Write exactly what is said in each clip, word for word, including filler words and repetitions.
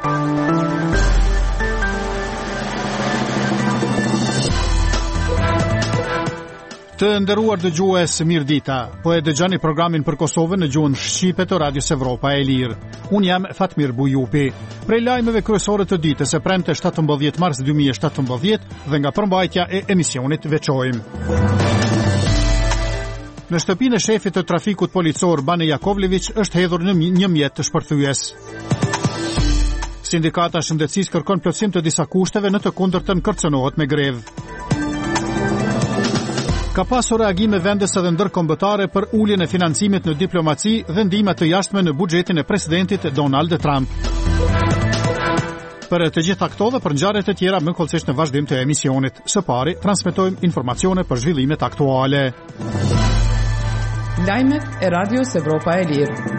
Të nderuar dëgjues, mirëdita. Po e dëgjoni programin për Kosovën në gjuhën shqipe të Radios Evropa e Lirë. Unë jam Fatmir Bujupi. Prej lajmeve kryesore të ditës së premte shtatëmbëdhjetë mars dy mijë e shtatëmbëdhjetë dhe nga përmbajtja e emisionit veçojmë. Në shtëpinë e shefit të trafikut policor Bane Jakovlević është hedhur në një mjet të shpërthyes. Sindikata e shëndetësisë kërkon plotësim të disa kushteve, në të kundërtën kërcënohet me grevë. Ka pasur reagime vendese dhe ndërkombëtare për uljen e financimit në diplomaci dhe ndihma të jashtme në buxhetin e presidentit Donald Trump. Për të gjitha këto dhe për ngjarjet e tjera më kollësisht në vazhdim të emisionit. Së pari, transmetojmë informacione për zhvillimet aktuale. Lajmet e Radios Evropa e Lirë.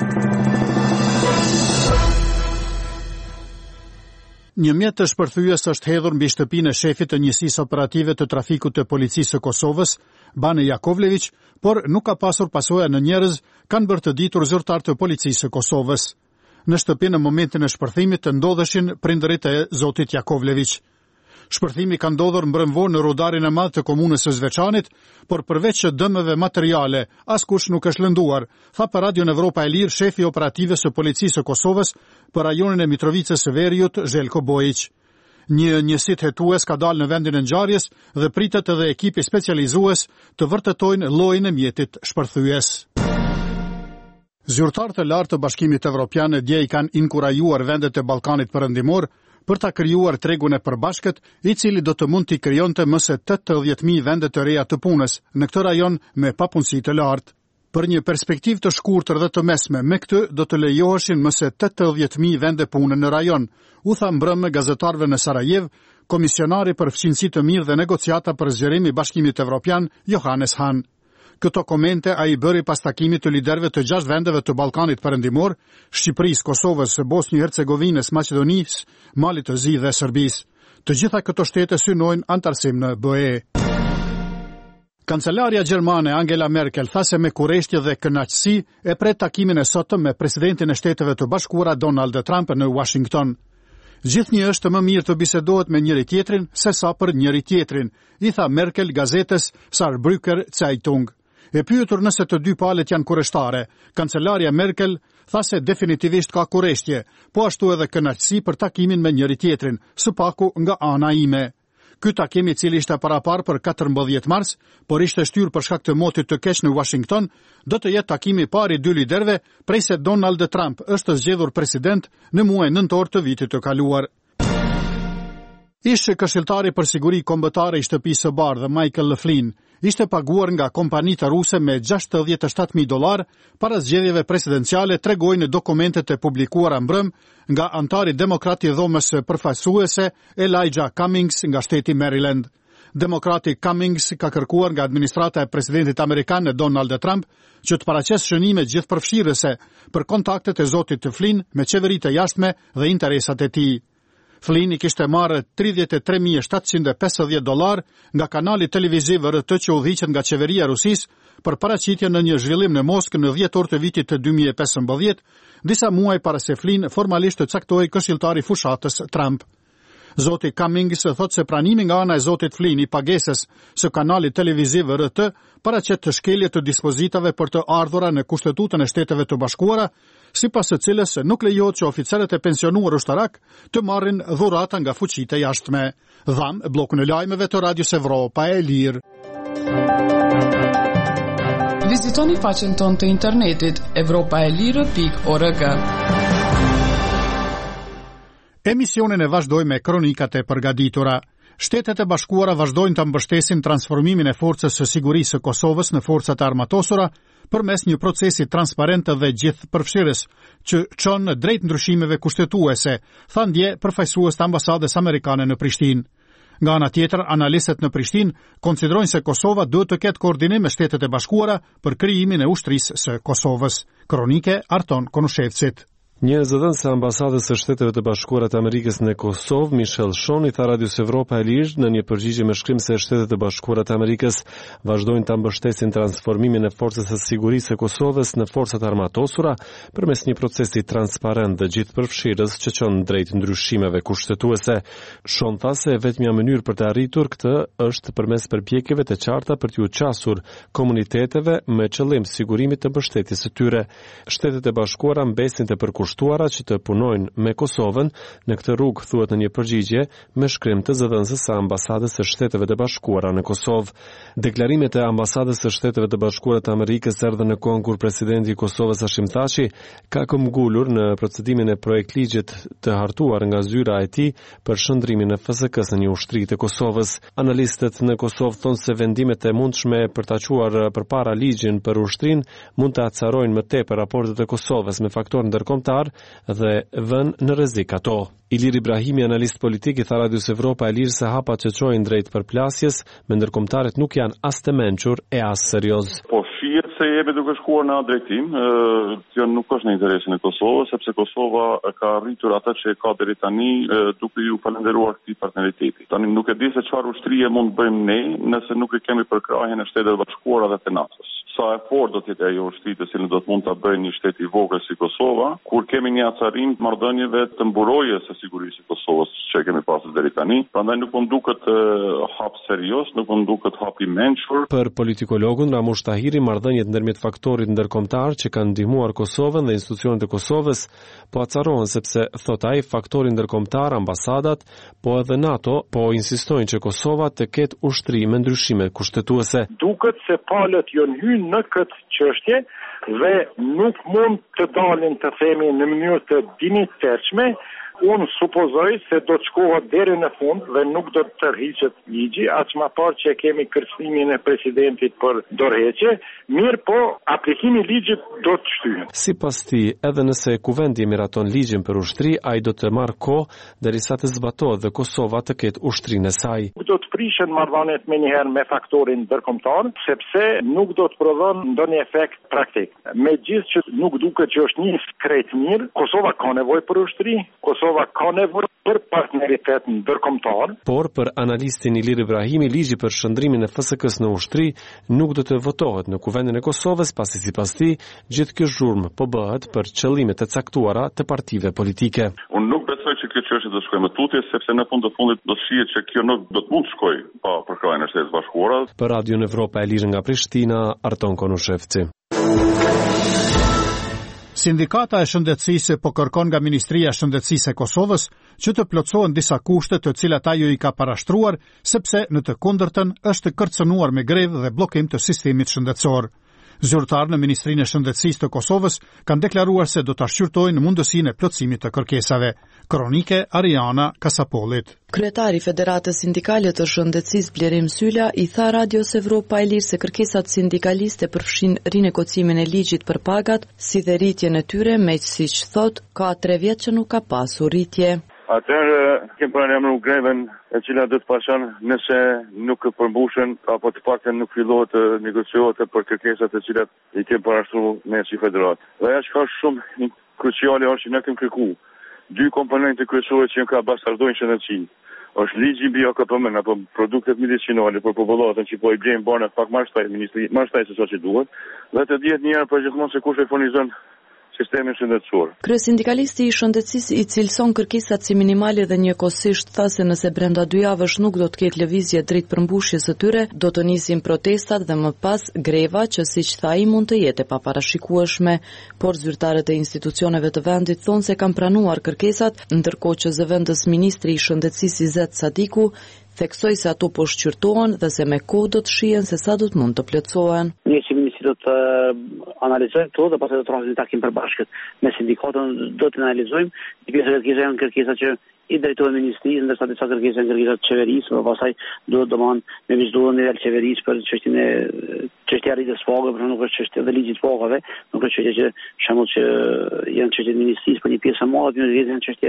Një mjet të shpërthyes është hedhur mbi shtëpinë e shefit të njësisë operative të trafikut të policisë së Kosovës, Bane Jakovlević, por nuk ka pasur pasoja në njerëz, kanë bërë të ditur zyrtar të policisë së Kosovës. Në shtëpi në momentin e shpërthimit të ndodheshin prindërit e zotit Jakovlević. Shpërthimi ka ndodhur mbrëmvor në rrodarin e madh të komunës së Zveçanit, por përveç dëmeve materiale, askush nuk është lënduar, tha për Radion Evropa e Lirë shefi operative së policisë së Kosovës për rajonin e Mitrovicës së Veriut, Željko Bojić. Një njësit hetues ka dalë në vendin e ngjarjes dhe pritet edhe ekipi specializues të vërtetojnë llojin e mjetit shpërthyes. Zyrtarët e lartë të Bashkimit Evropian dje i kanë inkurajuar vendet e Ballkanit Perëndimor për ta krijuar tregun e përbashkët, i cili do të mund t'i krijonte më së tetëdhjetë mijë vende të reja të punës në këtë rajon me papunësi të lartë. Për një perspektivë të shkurtër dhe të mesme, me këtë do të lejoheshin më së tetëdhjetë mijë vende pune në rajon, u tha mbrëmë gazetarëve në Sarajev, komisionari për fqinësi të mirë dhe negociata për zgjerim i Bashkimit Evropian, Johannes Hahn. Këto komente a i bëri pas takimit të liderëve të gjashtë vendeve të Ballkanit Perëndimor, Shqipërisë, Kosovës, Bosnjë-Hercegovinës, Maqedonisë, Malit të Zi dhe Serbisë. Të gjitha këto shtete synojnë antarësim në B E. Kancelaria gjermane Angela Merkel tha se me kurreshtje dhe kënaqësi e pret takimin e sotëm me presidentin e Shteteve të Bashkuara Donald Trump në Washington. Gjithnjë është më mirë të bisedohet me njëri tjetrin se sa për njëri tjetrin, i tha Merkel gazetës Saarbrücker Zeitung. E pyetur nëse të dy palët janë kurreshtare, kancelaria Merkel tha se definitivisht ka kurreshtje, po ashtu edhe kënaqësi për takimin me njëri tjetrin, së paku nga ana ime. Ky takim, i cili ishte parapar për katërmbëdhjetë mars, por ishte shtyr për shkak të motit të keq në Washington, do të jetë takimi i parë i dy liderëve prej se Donald Trump është zgjedhur president në muajin nëntor të vitit të kaluar. Ishte këshilltari për siguri kombëtare i shtëpisë së bardhë, Michael Flynn, ishte paguar nga kompanitë ruse me gjashtëdhjetë e shtatë mijë dollar para zgjedhjeve presidenciale, tregojnë dokumentet e publikuara mbrëm nga antari demokrat i dhomës përfaqësuese Elijah Cummings nga shteti Maryland. Demokrati Cummings ka kërkuar nga administrata e presidentit amerikan Donald Trump që të paraqesë shënime gjithëpërfshirëse për kontaktet e zotit Flynn me qeveritë e jashtme dhe interesat e tij. Flynn i kishte marrë tridhjetë e tre mijë e shtatëqind e pesëdhjetë dollar nga kanali televiziv R T që udhëhiqet nga qeveria e Rusisë për paraqitje në një zhvillim në Moskë në dhjetor të vitit të dy mijë e pesëmbëdhjetë, disa muaj para se Flynn formalisht të caktohej këshilltar i fushatës Trump. Zoti Cummings thot se pranimi nga ana e zotit Flynn i pagesës së kanalit televiziv R T paraqet të shkelje të dispozitave për të ardhura në Kushtetutën e Shteteve të Bashkuara, sipas së cilës nuk lejohet që oficerët e pensionuar ushtarak të marrin dhurata nga fuqitë e jashtme. Dham bllokun e lajmeve të Radios Evropa e Lirë. Vizitoni faqen tonë të internetit evropaelire pikë org. Emisionin e vazhdojmë me kronikat e përgatitura. Shtetet e Bashkuara vazhdojnë të mbështesin transformimin e forcës së sigurisë së Kosovës në forcat armatosura përmes një procesi transparent dhe gjithëpërfshirës që çon drejt ndryshimeve kushtetuese, tha ndje përfaqësues të ambasadës amerikane në Prishtinë. Nga ana tjetër, analistët në Prishtinë konsiderojnë se Kosova duhet të ketë koordinim me Shtetet e Bashkuara për krijimin e ushtrisë së Kosovës. Kronike Arton Konushevcit. Një zëdhënës e ambasadës së Shteteve të Bashkuara të Amerikës në Kosovë, Michelle Shon, i tha Radios Evropa e Lirë në një përgjigje me shkrim se Shtetet e Bashkuara të Amerikës vazhdojnë ta mbështesin transformimin e forcës së sigurisë së Kosovës në forcat armatosura përmes një procesi transparent dhe gjithëpërfshirës që çon drejt ndryshimeve kushtetuese. Shon tha se vetmja mënyrë për të arritur këtë është përmes përpjekjeve të qarta për t'u qasur komuniteteve me qëllim sigurimit të mbështetjes së tyre. Shtetet e Bashkuara mbesin të përkushtuara që të punojnë me Kosovën në këtë rrugë, thuhet në një përgjigje me shkrim të zëdhënësës së ambasadës së Shteteve të Bashkuara në Kosovë. Deklarimet e ambasadës së Shteteve të Bashkuara të Amerikës erdhën në kohën kur presidenti i Kosovës Hashim Thaçi ka këmbgulur në procedimin e projektligjit të hartuar nga zyra e tij për shndrimin e F S K-s në një ushtri të Kosovës. Analistët në Kosovë thonë se vendimet e mundshme për ta quar përpara ligjin për ushtrinë mund të acarojnë më tepër raportet e Kosovës me faktorë ndërkombëtar dhe vën në rrezik ato. Ilir Ibrahimi, analist politik, i tha Radios Evropa e Lirë se hapat që çojnë drejt përplasjes me ndërkombëtarët nuk janë as të mençur e as serioz. Po shihet se jemi duke shkuar në atë drejtim, kjo nuk është në interesin e Kosovës, sepse Kosova ka arritur atë që ka deri tani duke ju falenderuar këtij partneriteti. Tani nuk e di se çfarë ushtrie mund të bëjmë ne nëse nuk e kemi përkrahjen e Shtetit Bashkuara dhe të NATO-s. Sa e fortë do të jetë ajo ushtri të cilën do të mund ta bëjë një shtet i vogël si Kosova, kur kemi një acarim të marrëdhënieve të mburojjes së sigurisë së Kosovës që kemi pasur deri tani. Prandaj nuk më duket uh, hap serioz, nuk më duket hap i mençur. Për politikologun Ramush Tahiri, marrëdhëniet ndërmjet faktorit ndërkombëtar që kanë ndihmuar Kosovën dhe institucionet e Kosovës po acarohen sepse, thot ai, faktori ndërkombëtar, ambasadat, po edhe NATO, po insistojnë që Kosova të ketë ushtri me ndryshime kushtetuese. Duket se palët janë hyrë në këtë çështje dhe nuk mund të dalin të themi në mënyrë të dinjitërshme. Unë supozoj se do të shkohet deri në fund dhe nuk do të tërhiqet ligji, aq më parë që kemi kërcënimin e presidentit për dorëheqje, mirë po aplikimi i ligjit do të shtyhet. Sipas tij, edhe nëse kuvendi miraton ligjin për ushtri, ai do të marrë kohë derisa të zbatohet dhe Kosova të ketë ushtrinë e saj. Do të prishen marrëdhëniet menjëherë me faktorin ndërkombëtar, sepse nuk do të prodhon ndonjë efekt praktik. Megjithëse që nuk duket që është një krejt mirë, Kosova ka nevojë për ushtri, Kosova ka nevojë për partneritet ndërkombëtar. Por për analistin Ilir Ibrahimi, ligji për shndrimin e F S K-s në ushtri nuk do të votohet në kuvendin e Kosovës, pasi sipas tij gjithë ky zhurmë po bëhet për qëllime të caktuara të partive politike. Unë nuk besoj që kjo çështje do shkojë më tutje, sepse në fund të fundit do shihet që kjo nuk do të mund të shkojë pa përkrahjen e Shtetit Bashkuara. Për Radion Evropa e Lirë nga Prishtina, Arton Konushevci. Sindikata e shëndetësisë po kërkon nga Ministria e Shëndetësisë e Kosovës që të plotësohen disa kushte të cilat ajo i ka parashtruar, sepse në të kundërtën është kërcënuar me grevë dhe bllokim të sistemit shëndetësor. Zyrtarë në Ministrinë e Shëndetësisë të Kosovës kanë deklaruar se do ta shqyrtojnë mundësinë e plotësimit të kërkesave. Kronike Ariana Kasapollit. Kryetari i Federatës Sindikale të Shëndetësisë Blerim Sylla i tha Radios Evropa e Lirë se kërkesat sindikaliste përfshin rinegocimin e ligjit për pagat, si dhe rritjen e tyre, me siç thot, ka tre vjet që nuk ka pasur rritje. Atëherë kem paralemruar greven e cila do të pason nëse nuk përmbushen apo të paktën nuk fillohet të negociohet për kërkesat e cilat i kem parashtruar ne si federat. Dhe ajo që ka shumë kruciale është që ne kemi kërkuar dy komponente kryesore që ka bastardojnë shëndetësinë. Është ligji mbi A K P M-n apo produktet medicinale për popullatën që po i blejnë bane pak më shtaj ministri, më shtaj se sa që duhet, dhe të dihet një herë për gjithmonë se kush e furnizon sistemin shëndetësor. Kryesindikalisti i shëndetësisë i cilëson kërkesat si minimale dhe njëkohësisht tha se nëse brenda dy javësh nuk do të ketë lëvizje drejt përmbushjes së tyre, do të nisin protestat dhe më pas greva që siç tha ai mund të jetë e paparashikueshme, por zyrtarët e institucioneve të vendit thonë se kanë pranuar kërkesat, ndërkohë që zëvendës ministri i shëndetësisë Izet Sadiku theksoi se ato po shqyrtohen dhe se me kohë do të shihen se sa do të mund të plotësohen. Ne si ministri do të analizojmë këto dhe pastaj do të transmetojmë takim përbashkët me sindikatën, do të analizojmë një pjesë të janë kërkesa që i drejtohen ministrisë, ndërsa disa kërkesa janë kërkesa të qeverisë, dhe pastaj duhet domon me vizduar nivel qeverisë për çështjen e çështja e rritjes pagave, por nuk është çështja e ligjit pagave, nuk është çështja që shembull që janë çështje të ministrisë, por një pjesë e madhe janë çështje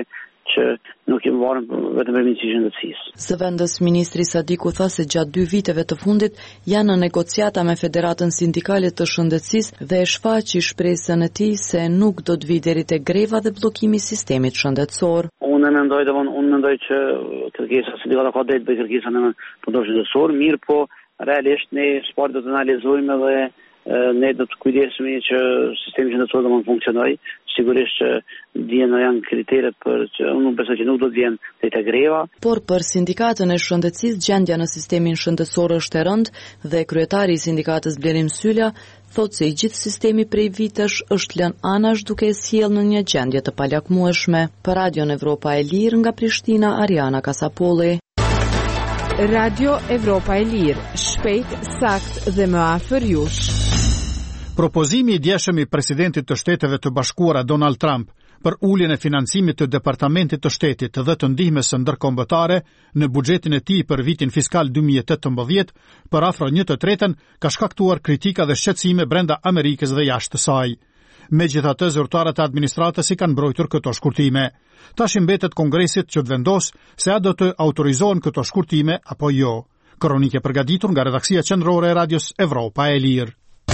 që nuk i marrën vetëm për Ministri i Shëndetësisë. Së vendës ministri Sadiku tha se gjatë dy viteve të fundit janë në negociata me Federatën Sindikale të Shëndetësisë dhe e shfaqi shpresën e tij se nuk do të vi deri te greva dhe bllokimi i sistemit shëndetësor. Unë mendoj domon unë mendoj që kërkesa sindikale ka drejt bëj kërkesa në punëtor shëndetësor, mirë po realisht ne sport do të analizojmë dhe ne do të kujdesemi që sistemi shëndetësor do të funksionojë. Sigurisht që dihen janë kriteret për që unë besoj që nuk do të vjen deri te greva. Por për sindikatën e shëndetësisë gjendja në sistemin shëndetësor është e rëndë dhe kryetari i sindikatës Blerim Sylla thotë se i gjithë sistemi prej vitesh është lënë anash duke e sjellë në një gjendje të palakmueshme. Për Radion Evropa e Lirë nga Prishtina, Ariana Kasapolli. Radio Evropa e Lirë, shpejt, sakt dhe më afër jush. Propozimi i djeshëm i presidentit të Shteteve të Bashkuara Donald Trump për uljen e financimit të Departamentit të Shtetit dhe të ndihmës së ndërkombëtare në buxhetin e tij për vitin fiskal dy mijë e tetëmbëdhjetë për afro një të tretën ka shkaktuar kritika dhe shqetësime brenda Amerikës dhe jashtë saj. Megjithatë, zyrtarët e administratës i kanë mbrojtur këto shkurtime. Tash i mbetet Kongresit që të vendosë se a do të autorizohen këto shkurtime apo jo. Kronikë e përgatitur nga redaksia qendrore e Radios Evropa e Lirë.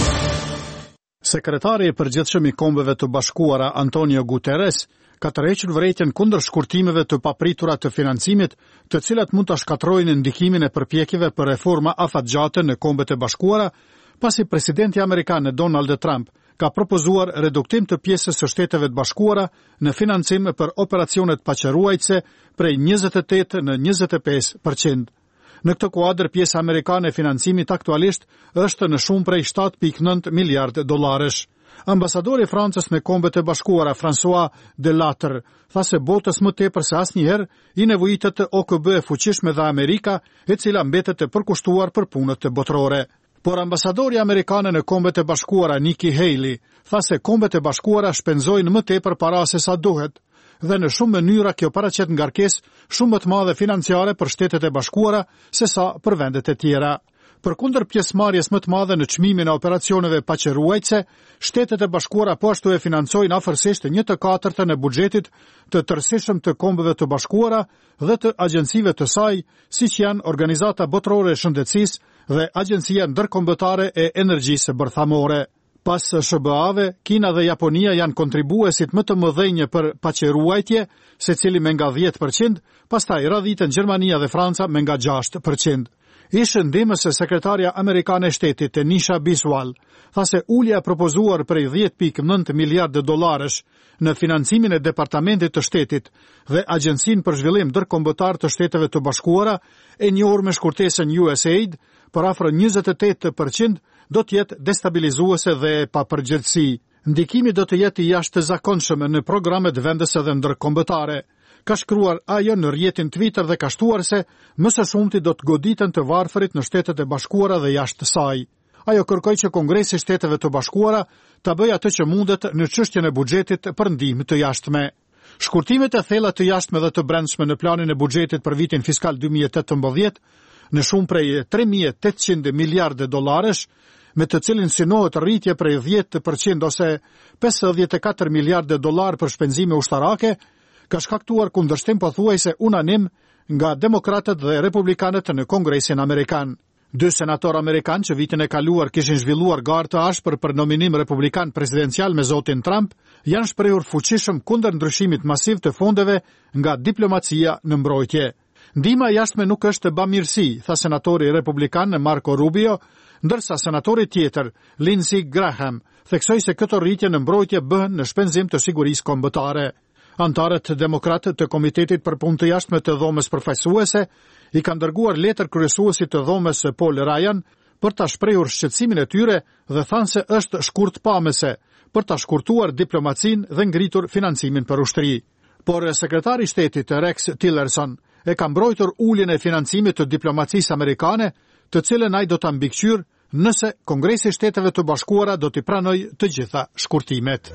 Sekretari i përgjithshëm i Kombeve të Bashkuara Antonio Guterres ka tërhequr vërejtjen kundër shkurtimeve të papritura të financimit, të cilat mund ta shkatërrojnë ndikimin e përpjekjeve për reforma afatgjate në Kombet e Bashkuara, pasi presidenti amerikan Donald Trump ka propozuar reduktim të pjesës së Shteteve të Bashkuara në financim për operacionet paqëruajtëse prej njëzet e tetë në njëzet e pesë përqind. Në këtë kuadër, pjesa amerikane e financimit aktualisht është në shumë prej shtatë pikë nëntë miliardë dollarësh. Ambasadori i Francës në Kombet e Bashkuara, François Delattre, tha se botës më tepër se asnjëherë i nevojitet të O K B e fuqishme dhe Amerika, e cila mbetet e përkushtuar për punët botërore. Por ambasadori amerikane në Kombet e Bashkuara, Nikki Haley, tha se Kombet e Bashkuara shpenzojnë më tepër para se sa duhet, dhe në shumë mënyra kjo paraqet ngarkesë shumë më të madhe financiare për Shtetet e Bashkuara se sa për vendet e tjera. Përkundër pjesëmarrjes më të madhe në çmimin e operacioneve paqëruajtëse, Shtetet e Bashkuara po ashtu e financojnë afërsisht një të katërtën e buxhetit të tërësishëm të Kombeve të Bashkuara dhe të agjencive të saj, siç janë Organizata Botërore e Shëndetësisë dhe Agjencia Ndërkombëtare e Energjisë Bërthamore. Pas S B A-ve, Kina dhe Japonia janë kontribuesit më të mëdhenj për paqëruajtje, secili me nga dhjetë përqind, pastaj radhiten Gjermania dhe Franca me nga gjashtë përqind. Ishte ndihmës e sekretarja amerikane e shtetit Tanisha Biswal, tha se ulja e propozuar prej dhjetë pikë nëntë miliardë dollarësh në financimin e Departamentit të Shtetit dhe Agjencinë për Zhvillim Ndërkombëtar të Shteteve të Bashkuara, e njohur me shkurtesën U S A I D, për afër njëzet e tetë përqind, do të jetë destabilizuese dhe pa përgjegjësi. Ndikimi do të jetë i jashtëzakonshëm në programet vendese dhe ndërkombëtare. Ka shkruar ajo në rrjetin Twitter dhe ka shtuar se më së shumti do të goditen të varfërit në Shtetet e Bashkuara dhe jashtë saj. Ajo kërkoi që Kongresi i Shteteve të Bashkuara ta bëjë atë që mundet në çështjen e buxhetit për ndihmë të jashtme. Shkurtimet e thella të jashtme dhe të brendshme në planin e buxhetit për vitin fiskal dy mijë e tetëmbëdhjetë në shumë prej tre mijë e tetëqind miliardë dollarësh, me të cilin synohet rritje prej dhjetë përqind ose pesëdhjetë e katër miliardë dollar për shpenzime ushtarake, ka shkaktuar kundërshtim pothuajse unanim nga demokratët dhe republikanët në Kongresin Amerikan. Dy senatorë amerikanë që vitin e kaluar kishin zhvilluar garë të ashpër për nominim republikan presidencial me zotin Trump, janë shprehur fuqishëm kundër ndryshimit masiv të fondeve nga diplomacia në mbrojtje. Ndihma jashtme nuk është bamirësi, tha senatori republikan Marco Rubio, ndërsa senatori tjetër, Lindsey Graham, theksoi se këto rritje në mbrojtje bëhen në shpenzim të sigurisë kombëtare. Antarët demokratë të Komitetit për Punë të Jashtme të Dhomës Përfaqësuese i kanë dërguar letër kryesuesit të dhomës Paul Ryan për ta shprehur shqetësimin e tyre dhe thanë se është shkurtpamëse për ta shkurtuar diplomacinë dhe ngritur financimin për ushtri. Por sekretari i shtetit Rex Tillerson e ka mbrojtur uljen e financimit të diplomacisë amerikane, të cilën ai do ta mbikëqyr nëse Kongresi i Shteteve të Bashkuara do t'i pranojë të gjitha shkurtimet.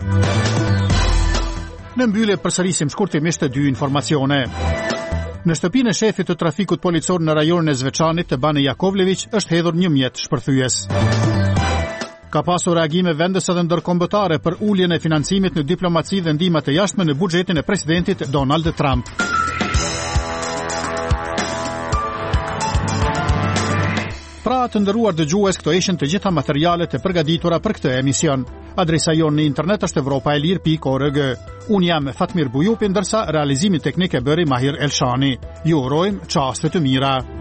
Në mbyllje përsërisim shkurtimisht dy informacione. Në shtëpinë e shefit të trafikut policor në rajonin e Zveçanit të Bane Jakovlević është hedhur një mjet shpërthyes. Ka pasur reagime vendese dhe ndërkombëtare për uljen e financimit në diplomaci dhe ndihmat e jashtme në buxhetin e presidentit Donald Trump. Pra të ndëruar dëgjues, këto ishin të gjitha materialet e përgatitura për këtë emision. Adresa jon në internet është evropaelir pikë org. Unë jam Fatmir Bujupi, ndërsa realizimin teknik e bëri Mahir Elshani. Ju urojmë çaste të mira.